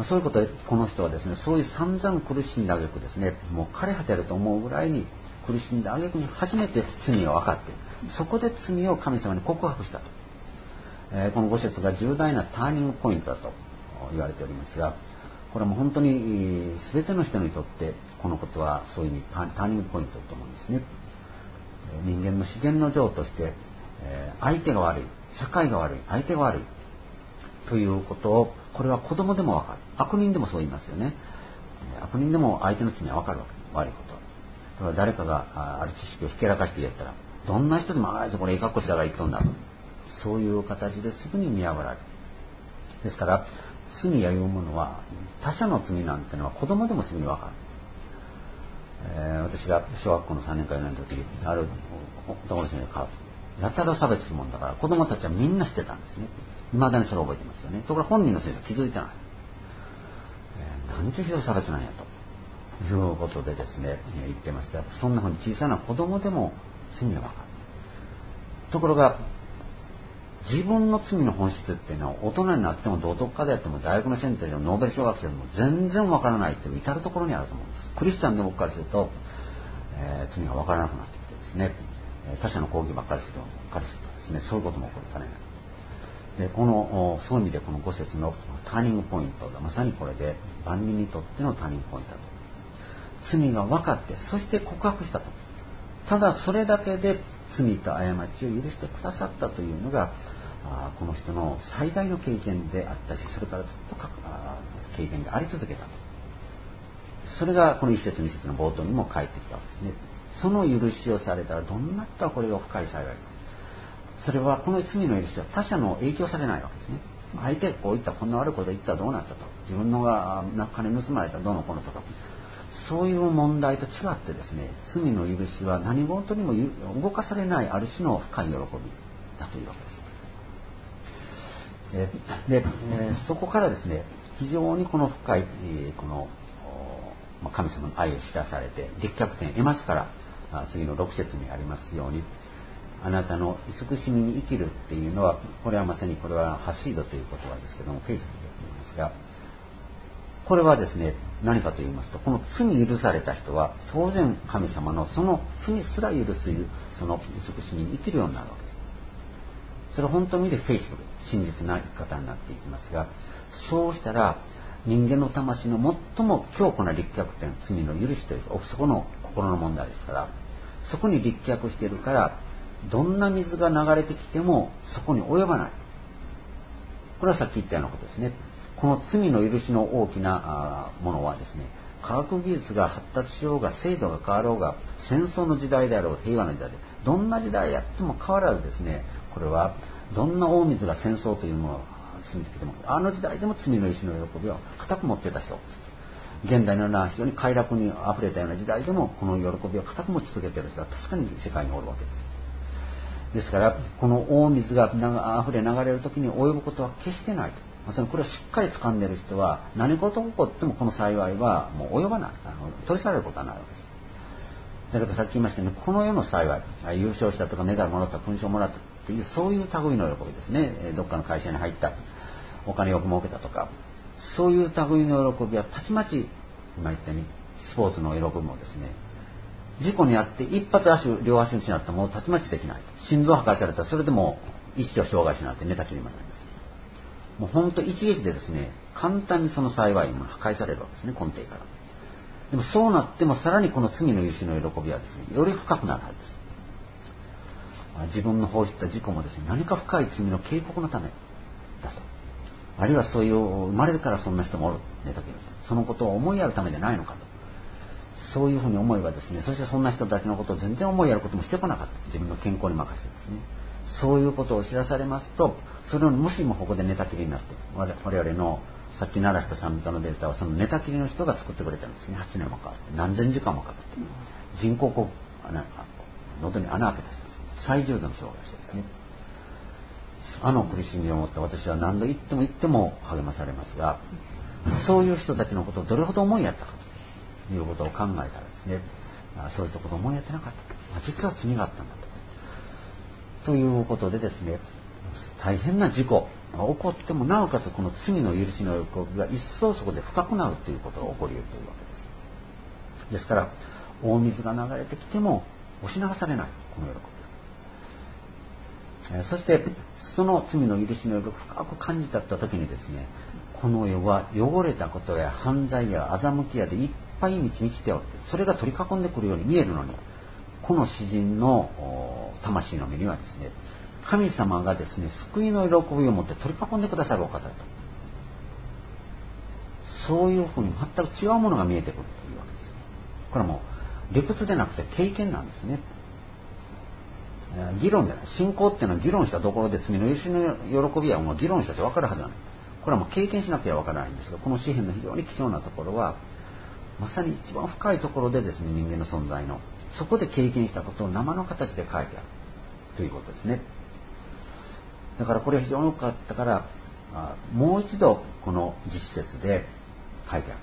そういうことでこの人はですね、そういう散々苦しんだ挙句ですね、もう枯れ果てると思うぐらいに苦しんだ挙句に初めて罪が分かって、そこで罪を神様に告白したと。この5節が重大なターニングポイントだと言われておりますが、これはもう本当に全ての人にとってこのことはそういう意味ターニングポイントだと思うんですね。人間の自然の情として相手が悪い、社会が悪い、相手が悪いということを、これは子供でも分かる。悪人でもそう言いますよね。悪人でも相手の罪は分かるわけです。悪いこと。だから誰かがある知識をひけらかしてやったら、どんな人でもあいつこれいい格好したから言っとんだと。そういう形ですぐに見破られる。ですから罪やいうものは他者の罪なんてのは子供でもすぐに分かる。私が小学校の3年間4年の時ある男の人にやたら差別するもんだから子供たちはみんな知ってたんですね。未だにそれを覚えてますよね。ところが本人の先生は気づいてない。何ちゅうひどい差別なんやということでですね言ってますが、そんなふうに小さな子供でも罪が分かる。ところが自分の罪の本質っていうのは大人になっても道徳家であっても大学の先生でもノーベル賞学生でも全然わからないっていう至るところにあると思うんです。クリスチャンで僕からすると、罪がわからなくなってきてですね、他者の抗議ばっかりするとですね、そういうことも起こりかねない。でそういう意味でこの5節のターニングポイントがまさにこれで万人にとってのターニングポイントだと。罪が分かってそして告白したと。ただそれだけで罪と過ちを許してくださったというのがこの人の最大の経験であったし、それからずっと経験であり続けたと。それがこの1節2節の冒頭にも書いてきたわけですね。その許しをされたらどんな人はこれが深い幸いか。それはこの罪の許しは他者の影響されないわけですね。相手がこういったこんな悪いこと言ったらどうなったと、自分のが金盗まれたらどうのこうのとか、そういう問題と違ってですね、罪の許しは何事にも動かされないある種の深い喜びだというわけです。でそこからですね、非常にこの深いこの神様の愛を知らされて立脚点を得ますから、次の6節にありますように、あなたの慈しみに生きるっていうのは、これはまさにこれはハシードという言葉ですけども、フェイスと言いますが、これはですね、何かと言いますと、この罪許された人は当然神様のその罪すら許すその慈しみに生きるようになるわけです。それは本当にフェイスフル、真実な生き方になっていきますが、そうしたら人間の魂の最も強固な立脚点、罪の許しというそこの心の問題ですから、そこに立脚しているから、どんな水が流れてきてもそこに及ばない。これはさっき言ったようなことですね。この罪の許しの大きなものはですね、科学技術が発達しようが、制度が変わろうが、戦争の時代であろう、平和の時代で、どんな時代やっても変わらずですね、これはどんな大水が戦争というものを進めてきても、あの時代でも罪の許しの喜びを固く持っていた人、現代のような非常に快楽にあふれたような時代でもこの喜びを固く持ち続けている人は確かに世界におるわけです。ですからこの大水があふれ流れる時に及ぶことは決してないと。まさにこれをしっかり掴んでいる人は何事が起こってもこの幸いはもう及ばない、取り去られることはないわけです。だけどさっき言いましたように、この世の幸い、優勝したとかメダルもらった、勲章もらったっていうそういう類の喜びですね。どっかの会社に入った、お金を儲けたとか、そういう類の喜びはたちまち今言ったようにスポーツの喜びもですね、事故に遭って一発両足を失ったらもうたちまちできない。心臓破壊されたらそれでも意識を障害しなって寝たきりになります。もう本当一撃でですね、簡単にその幸いも破壊されるわけですね、根底から。でもそうなってもさらにこの罪の許しの喜びはですね、より深くなるはずです。自分の報じた事故もですね、何か深い罪の警告のため、 だと。あるいはそういう生まれるからそんな人もおる、寝たきりの人。そのことを思いやるためじゃないのかと。そういうふうに思えばですね、そしてそんな人たちのことを全然思いやることもしてこなかった。自分の健康に任せてですね。そういうことを知らされますと、それをもしもここで寝たきりになって、我々のさっき鳴らした賛美歌のデータはその寝たきりの人が作ってくれたんですね。8年もかかって、何千時間もかかって。人工呼吸、喉に穴開けた人です。最重度の障害者ですね。苦しみを持って私は何度言っても励まされますが、そういう人たちのことをどれほど思いやったかということを考えたらですね、そういったことを思いやってなかった。実は罪があったんだということでですね、大変な事故が起こってもなおかつこの罪の許しの喜びが一層そこで深くなるということが起こり得るというわけです。ですから大水が流れてきても押し流されない、この喜び。そしてその罪の許しの喜びを深く感じたった時にですね、この世は汚れたことや犯罪や欺きやでいっぱい満ち満ちておって、それが取り囲んでくるように見えるのに、この詩人の魂の目にはですね、神様がですね、救いの喜びを持って取り囲んでくださるお方だと、そういうふうに全く違うものが見えてくるというわけです。これはもう理屈でなくて経験なんですね。議論でない。信仰っていうのは議論したところで罪の許しの喜びはもう議論したって分かるはずがない。これはもう経験しなくては分からないんですが、この詩篇の非常に貴重なところはまさに一番深いところでですね、人間の存在のそこで経験したことを生の形で書いてあるということですね。だからこれ非常に多かったから、もう一度この実節で書いてある。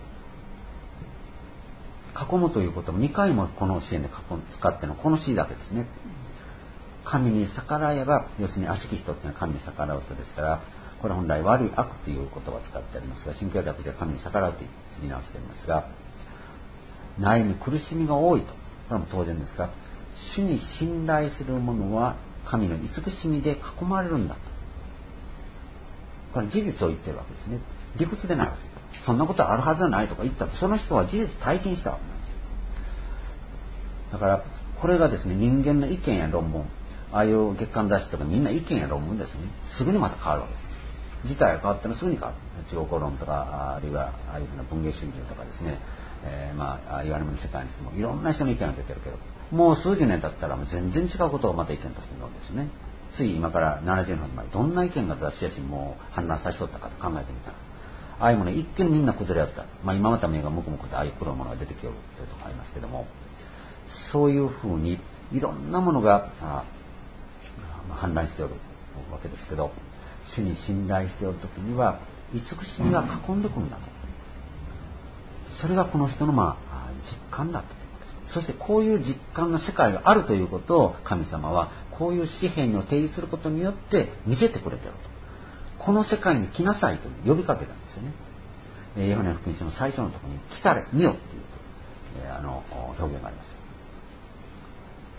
囲むということも2回もこの詩篇で使ってのこの詩だけですね。神に逆らえば、要するに悪しき人っていうのは神に逆らう人ですから、これ本来悪い悪という言葉を使ってありますが、新教訳では神に逆らうと言い直していますが、悩み苦しみが多いと、これも当然ですが、主に信頼する者は神の慈しみで囲まれるんだと。これ事実を言ってるわけですね。理屈でないわけです。そんなことあるはずはないとか言ったら、その人は事実体験したわけなんですよ。だからこれがですね、人間の意見や論文、ああいう月刊雑誌とかみんな意見や論文ですね、すぐにまた変わるわけです。事態が変わったらすぐに変わる。中国論とか、あるいはああいうふうな文藝春秋とかですね、言われもの世界にしてもいろんな人の意見が出てるけど、もう数十年経ったらもう全然違うことをまた意見としてるんですね。つい今から70年前、どんな意見が雑誌やしもう氾濫させとったかと考えてみたら、ああいうもの一見みんな崩れ合った。今また目がムクムクとああいう黒いものが出てきよるというところがありますけども、そういうふうにいろんなものが氾濫しておるわけですけど、主に信頼しておるときには慈しみが囲んでくるんだと。それがこの人の実感だと。そしてこういう実感の世界があるということを神様はこういう詩篇を提示することによって見せてくれていると。この世界に来なさいと呼びかけたんですよね。ヨハネ福音書の最初のところに来たれ見よという表現があります。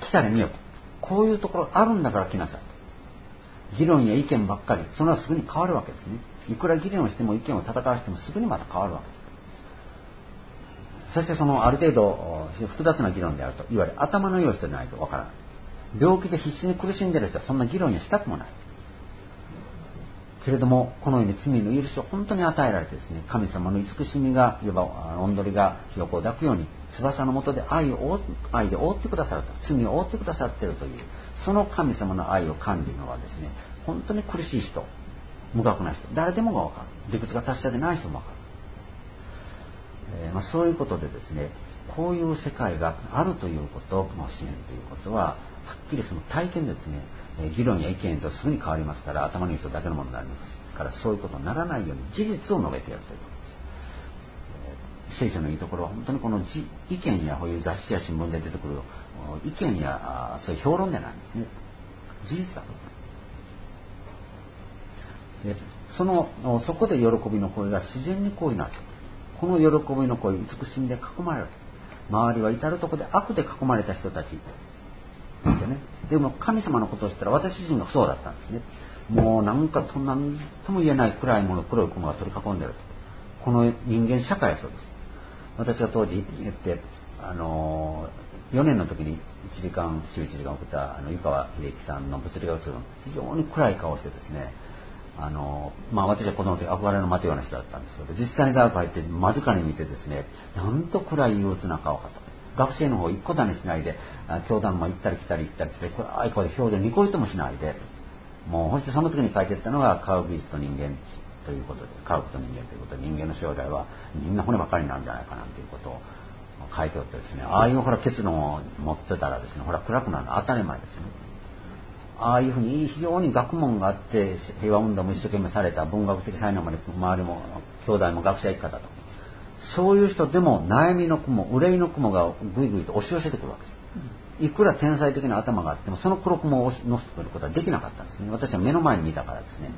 来たれ見よと。こういうところあるんだから来なさい。議論や意見ばっかり、それはすぐに変わるわけですね。いくら議論をしても意見を戦わせてもすぐにまた変わるわけです。そしてそのある程度複雑な議論であると、いわゆる頭の良い人でないとわからない。病気で必死に苦しんでいる人はそんな議論にはしたくもない。けれどもこのように罪の許しを本当に与えられてですね、神様の慈しみがいわばおんどりがひよこを抱くように翼の下で愛で覆ってくださると、罪を覆ってくださっているという、その神様の愛を感じるのはですね、本当に苦しい人、無学な人、誰でもが分かる。理屈が達者でない人も分かる。そういうことでですね、こういう世界があるということ、支援ということははっきりその体験でですね、議論や意見とすぐに変わりますから、頭のいい人だけのものになりますから、そういうことにならないように事実を述べてやるということです。聖書のいいところは本当にこの意見やこういう雑誌や新聞で出てくる意見やそういう評論でないんですね。事実だと。でそこで喜びの声が自然にこうになる。この喜びの声、慈しみで囲まれる。周りは至るところで悪で囲まれた人たちですよね。でも神様のことを知ったら私自身がそうだったんですね。もう何とも言えない暗いもの、黒い雲が取り囲んでいる。この人間社会はそうです。私が当時言って4年の時に週1時間送った湯川秀樹さんの物理学通の非常に暗い顔をしてですね、 私は子供の時憧れの待てような人だったんですけど、実際に大学入って間近に見てですね、なんと暗い憂鬱な顔かと。学生の方一個種しないで、教団も行ったり来たり行ったり来て、暗い顔で表情にこいともしないで、そしてその時に書いていったのが科学技術と人間ということで、科学と人間ということで、人間の将来はみんな骨ばっかりになるんじゃないかなということを書いておってですね、ああいう結論を持ってたらですね、暗くなるのは当たり前ですよね。ああいうふうに非常に学問があって平和運動も一生懸命された、文学的才能まで周りも兄弟も学者一家だと、そういう人でも悩みの雲、憂いの雲がぐいぐいと押し寄せてくるわけです。いくら天才的な頭があってもその黒雲を乗せてくることはできなかったんですね。私は目の前に見たからですね、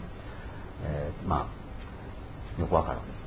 よくわかるわけです。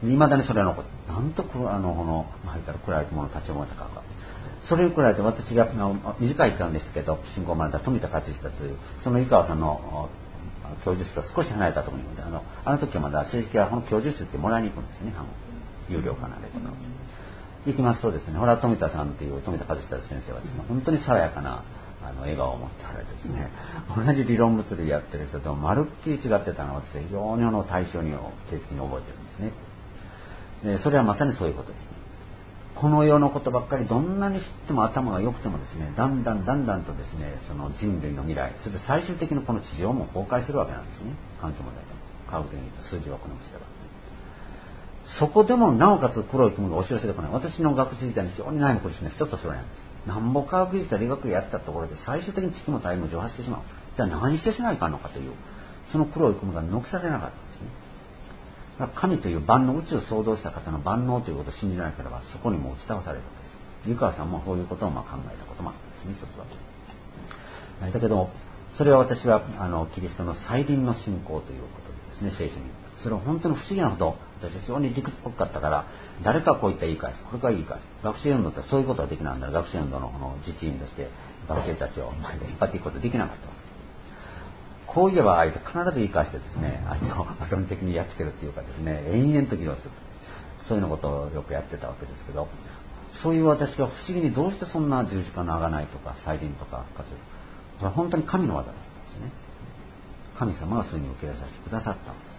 未だにそれは残って、なんと入ったら暗い雲の立ち思えたかが、それに比べて私が短い期間でしたけど信仰を学んだ富田勝久というその井川さんの教授室と少し離れたところにいて、あの時はまだ正式は教授室ってもらいに行くんですね。有料かなんで行きますとですね、富田さんという富田勝久先生はですね、本当に爽やかな笑顔を持ってはられてですね、同じ理論物理やってる人とまるっきり違ってたのを私は非常に対象に定期的に覚えてるんですね。でそれはまさにそういうことです。この世のことばっかりどんなに知っても頭が良くてもですね、だんだんとですね、その人類の未来、それで最終的にこの地上も崩壊するわけなんですね。環境問題でも科学的に数字はこのしては、そこでもなおかつ黒い雲が押し寄せてこない。私の学習時代に非常に悩むことですね、一つはそれなんです。なんぼ科学技術や理学やったところで最終的に地球も太陽も蒸発してしまう。じゃあ何してしないかんのかという、その黒い雲が抜き去れなかったんですね。神という万能、宇宙を創造した方の万能ということを信じなければそこにも打ち倒されるんです。湯川さんもそういうことを考えたこともあったんですね、一つは。だけどそれは私はキリストの再臨の信仰ということでですね、聖書にそれは本当に不思議なほど私は非常に理屈っぽかったから、誰かこういった言い返す、これから言い返す、学生運動ってそういうことができないんだ。学生運動の自治員として学生たちを前で引っ張っていくことができなかった。こう言えば相手必ず言い返してですね、相手を論理的にやっつけるっていうかですね、延々と議論する、そういうのことをよくやってたわけですけど、そういう私は不思議にどうしてそんな十字架の贖いとか再臨とか復活する、それは本当に神の技だったんですね。神様がそういうふうに受け入れさせてくださったんです。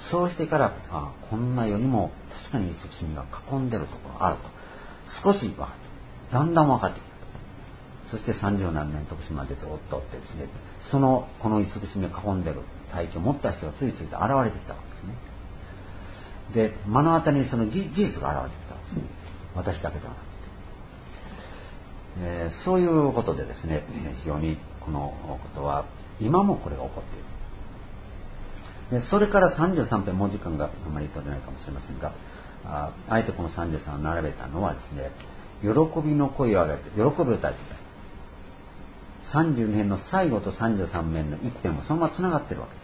そうしてからこんな世にも確かに慈しみが囲んでるところがあると少しはだんだん分かってきた。そして30何年徳島でずっとおってですね、この慈しみを囲んでる体験を持った人がついついと現れてきたわけですね。で目の当たりにその事実が現れてきたわけです。私だけではなくて、そういうことでですね、非常にこのことは今もこれが起こっている。でそれから33編、もう時間があまり取れないかもしれませんが、あえてこの33を並べたのはですね、喜びの声を上げて喜びを歌っていた。32編の最後と33編の一編もそのままつながっているわけです。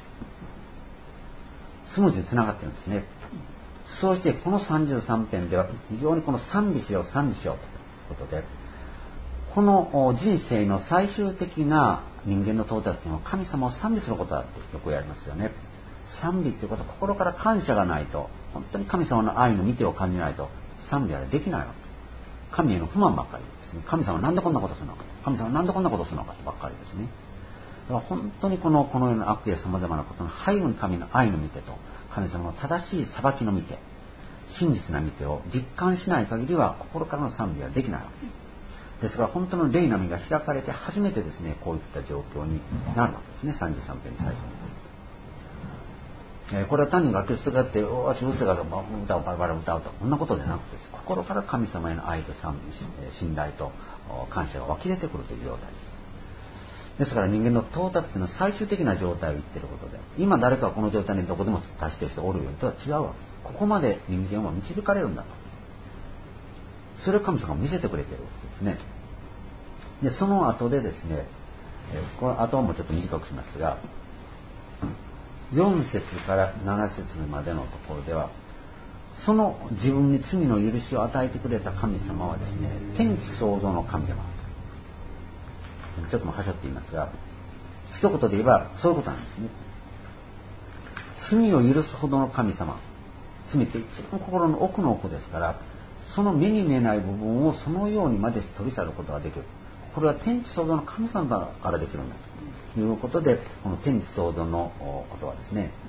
スムーズにつながっているんですね。そうしてこの33編では非常にこの賛美しようということで、この人生の最終的な人間の到達点は神様を賛美することだってよくやりますよね。賛美ということは心から感謝がないと、本当に神様の愛の見てを感じないと賛美はできないわけです。神への不満ばっかりですね。神様はなんでこんなことするのか、神様はなんでこんなことするのかばっかりですね。だから本当にこの世の悪や様々なことの背後に神の愛の見てと神様の正しい裁きの見て、真実な見てを実感しない限りは心からの賛美はできないわけです。ですから本当の霊の目が開かれて初めてですね、こういった状況になるわけですね。33編に最初に、これは単に楽器をしてがっておしぶせが歌をバラバラ歌うと、こんなことでなくて、心から神様への愛と信頼と感謝が湧き出てくるという状態です。ですから人間の到達というのは最終的な状態を言っていることで、今誰かがこの状態にどこでも達している人がおるよりとは違うわけです。ここまで人間は導かれるんだと、それを神様が見せてくれているわけですね。でその後でですね、この後はもうちょっと短くしますが、4節から7節までのところでは、その自分に罪の許しを与えてくれた神様はですね、天地創造の神様、ちょっともはしょって言いますが、一言で言えばそういうことなんですね。罪を許すほどの神様、罪って一番心の奥の奥ですから、その目に見えない部分をそのようにまで取り去ることができる。 これは天地創造の神様からできるんだということで、この天地創造のことはですね、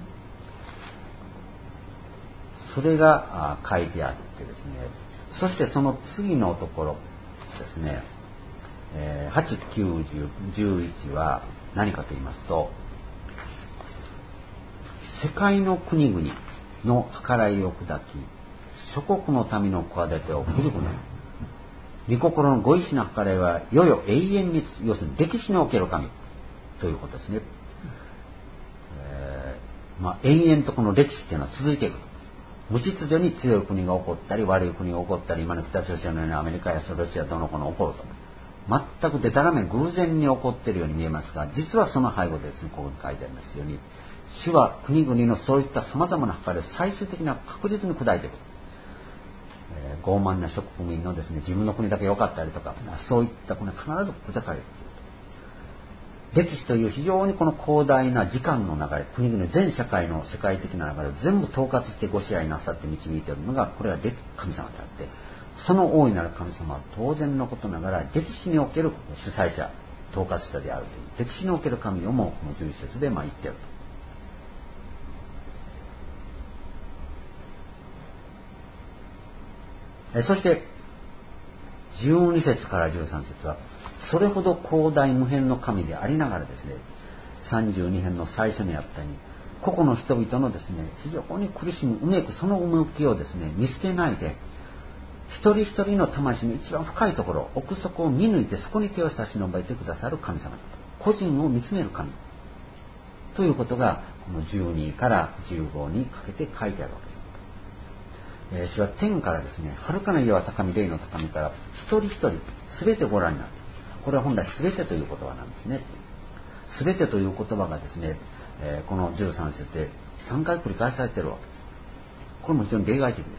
それが書いてあってですね、そしてその次のところですね、8、9、10、11は何かと言いますと、世界の国々の計らいを砕き、諸国の民の企てをくずくね、御心のご意志の計らいは世々永遠に、要するに歴史における神ということですね。延々とこの歴史っていうのは続いていく。無秩序に強い国が起こったり、悪い国が起こったり、今の北朝鮮のようにアメリカやロシアどの子の起こると。全くでたらめ偶然に起こっているように見えますが、実はその背後でですね、ここに書いてありますように、主は国々のそういった様々な計らいを最終的な確実に砕いていく。傲慢な諸国民のですね、自分の国だけ良かったりとか、そういった国は必ず砕かれる。歴史という非常にこの広大な時間の流れ、国々全社会の世界的な流れを全部統括してご支配なさって導いているのが、これは神様であって、その大いなる神様は当然のことながら歴史における主催者、統括者であるという、歴史における神をもこの11節で言っていると。そして12節から13節は、それほど広大無辺の神でありながらですね、32編の最初にあったように、個々の人々のですね、非常に苦しむうめくそのうめきをですね、見捨てないで、一人一人の魂の一番深いところ、奥底を見抜いてそこに手を差し伸べてくださる神様、個人を見つめる神ということが、この12から15にかけて書いてあるわけです。主は天からですね、遥かな岩高み、霊の高みから一人一人全てご覧になる。これは本来全てという言葉なんですね。全てという言葉がですね、この13節で3回繰り返されているわけです。これも非常に例外的です。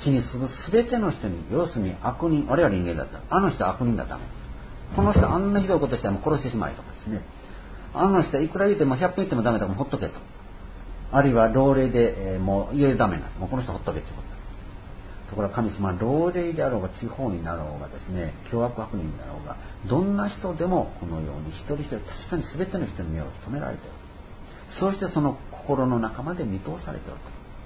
地に住む全ての人に、要するに悪人、我々人間だったら、あの人は悪人だったの。この人あんなひどいことしても殺してしまいとかですね。あの人はいくら言っても100分言ってもダメだからほっとけと。あるいは老齢で、もういよいよダメな。もうこの人ほっとけってこと。ところが神様は老齢であろうが地方になろうがですね、凶悪悪人であろうが、どんな人でもこのように一人一人確かに全ての人に目を留められている。そしてその心の中まで見通されている。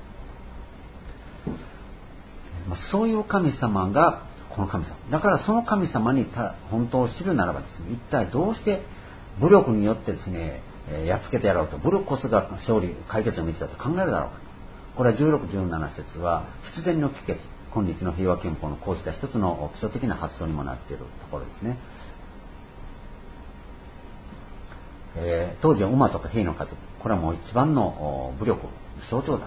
そういう神様がこの神様。だからその神様に本当を知るならばですね、一体どうして武力によってですね、やっつけてやろうと、武力こそが勝利、解決の道だと考えるだろうか。これは16、17節は必然の帰結、今日の平和憲法のこうした一つの基礎的な発想にもなっているところですね。当時は馬とか兵の数、これはもう一番の武力象徴だった。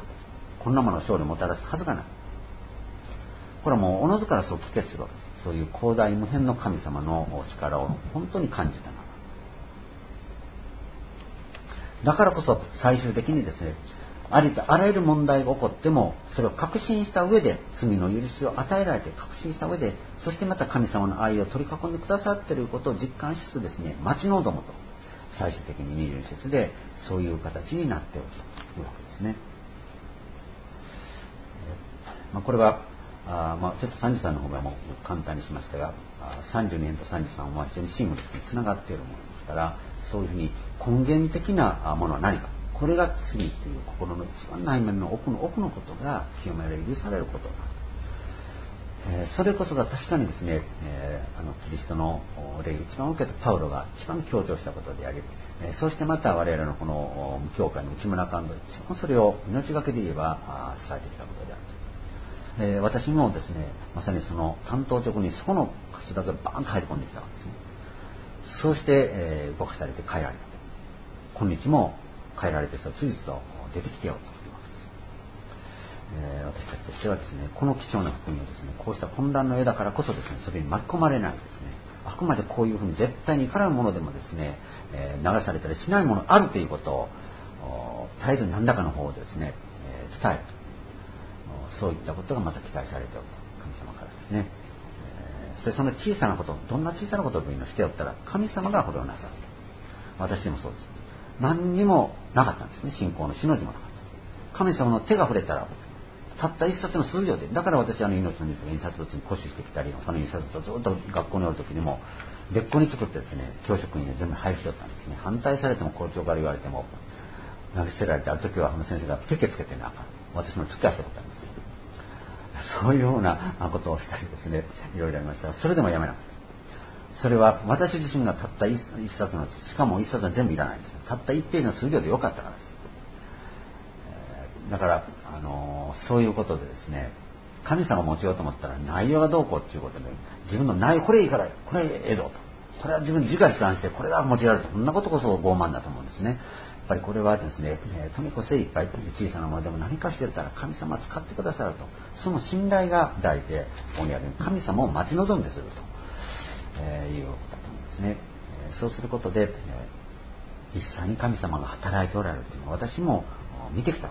こんなものを勝利をもたらすはずがない。これはもうおのずからそう帰結するわけです。そういう広大無辺の神様の力を本当に感じたのだからこそ最終的にですね、ありとあらゆる問題が起こってもそれを確信した上で、罪の許しを与えられて確信した上で、そしてまた神様の愛を取り囲んでくださっていることを実感しつつですね、待ち望むと最終的に22節でそういう形になっておるというわけですね。これはちょっと33の方がもう簡単にしましたが、32年と33は非常にシングルスにつながっているものですから、そういうふうに根源的なものは何か、これが罪という心の一番内面の奥のことが清められ許されることだ。それこそが確かにですね、キリストの霊を一番受けたパウロが一番強調したことであり、そしてまた我々のこの無教会の内村監督、一番それを命がけで言えば伝えてきたことであると。私もですね、まさにその担当直にそこの活動がバーンと入り込んできたわけですね。そうして、動かされて変えられた。今日も変えられて、そうついと出てきてよというわけです。私たちとしてはですね、この貴重な福音をですね、こうした混乱の世だからこそですね、それに巻き込まれないですね、あくまでこういうふうに絶対にいかなるものでもですね、流されたりしないものあるということを絶えず何らかの方でですね、伝える。そういったことがまた期待されておると、神様からですね。そしてその小さなこと、どんな小さなことをしておったら神様がこれをなさると。私もそうです。何にもなかったんですね。信仰のしの字もなかった。神様の手が触れたらたった一冊の数量で、だから私命の水とか印刷物に固執してきたり、他の印刷物をずっと学校におる時にも別個に作ってですね、教職員に全部配布しよったんですね。反対されても校長から言われても投げ捨てられて、ある時は先生がペケつけてなあかん、私も突き返したことあります。そういうようなことをしたりですね、いろいろありましたが、それでもやめなかった。それは私自身がたった一冊の、しかも一冊は全部いらないんです。たった一ページの数量でよかったからです。だからそういうことでですね、神様を持ちようと思ったら内容がどうこうっていうことで、自分の内容、これいいからこれええぞと、これは自分自家立案してこれが持ちられると、こんなことこそ傲慢だと思うんですね。やっぱりこれはですね、とにかく精一杯小さなものでも何かしてたら神様は使ってくださると、その信頼が大事で、ここにある神様を待ち望んですると、いうことだと思うんですね。そうすることで、実際に神様が働いておられるというのを私も見てきた